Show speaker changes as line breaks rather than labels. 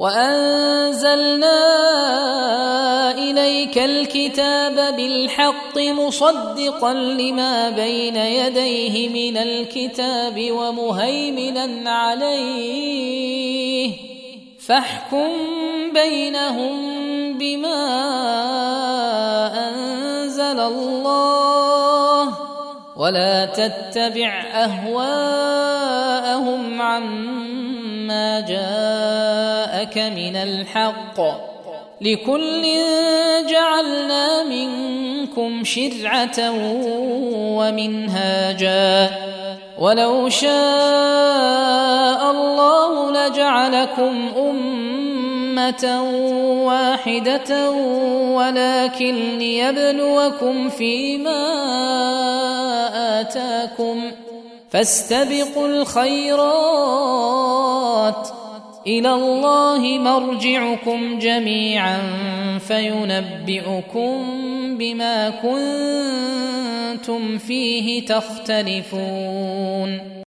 وأنزلنا إليك الكتاب بالحق مصدقا لما بين يديه من الكتاب ومهيمنا عليه فاحكم بينهم بما أنزل الله ولا تتبع أهواءهم عما جاءك من الحق لكل جعلنا منكم شرعة ومنهاجا ولو شاء الله لجعلكم أمة واحدة ولكن ليبلوكم فيما آتاكم فاستبقوا الخيرات إلى الله مرجعكم جميعا فينبئكم بما كنتم فيه تختلفون